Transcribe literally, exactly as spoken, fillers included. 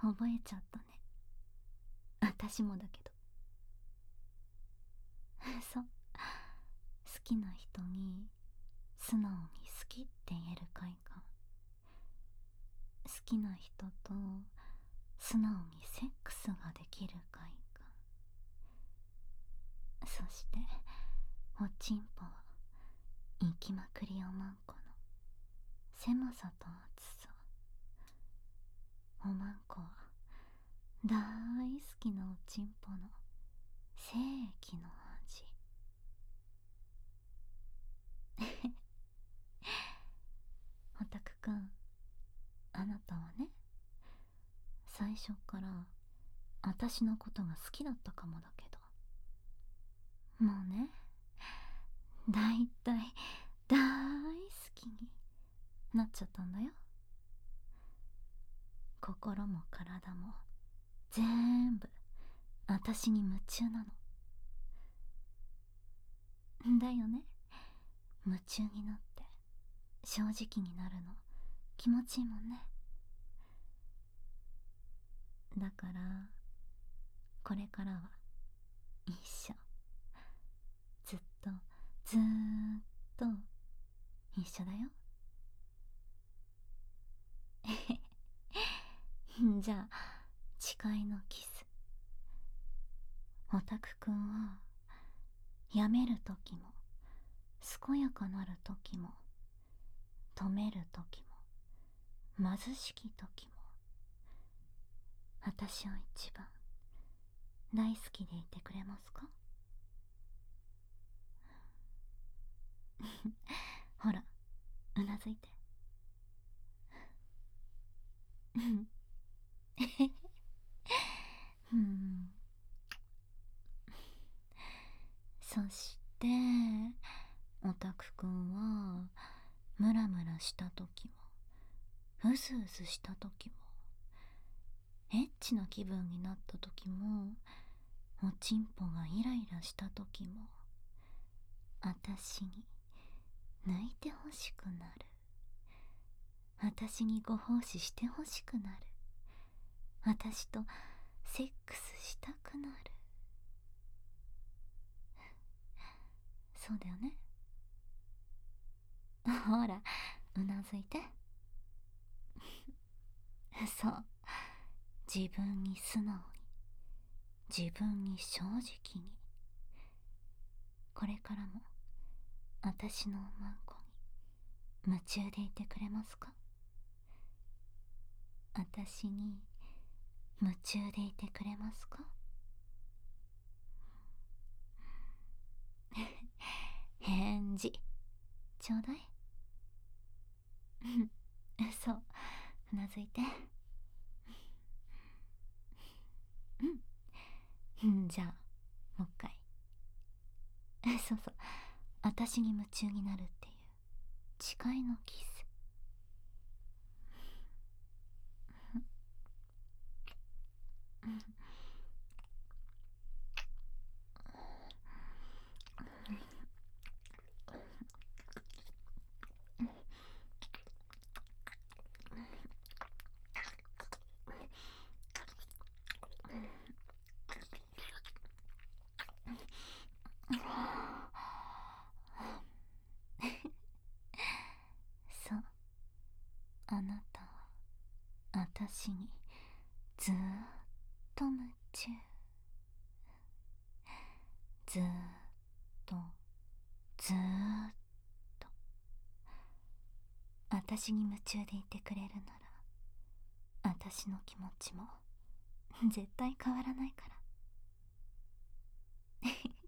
覚えちゃったね。私もだけど。そう、好きな人に素直に好きって言える快感、好きな人と素直にセックスができる快感、そしておちんぽは行きまくりおまんこの狭さと厚さ、おまんこは大好きなおちんぽの精液の味。オタクくん、あなたはね、最初から私のことが好きだったかもだけど、もうね、だいたい大好きになっちゃったんだよ。心も体も全部私に夢中なの。だよね。夢中になって正直になるの気持ちいいもんね。だからこれからは一緒、ずっとずーっと一緒だよ。じゃあ誓いのキス、オタクくんはやめるときも健やかなるときも止めるときも貧しきときも私を一番大好きでいてくれますか？ほら、うなずいて。うん。そしてオタクくんはムラムラした時もうずうずした時もエッチな気分になった時もおちんぽがイライラした時もあたしに抜いてほしくなる、あたしにご奉仕してほしくなる、あたしとセックスしたくなる。そうだよね。ほら、うなずいて。そう、自分に素直に、自分に正直に、これからもあたしのおまんこに夢中でいてくれますか？あたしに夢中でいてくれますか？返事ちょうだい。そう、うなずいて。うん、じゃあもう一回。そうそう、あたしに夢中になるっていう誓いのキス。そう、あなたはあたしにずーっと夢中、ずーっとずーっとあたしに夢中でいてくれるなら、あたしの気持ちも絶対変わらないから。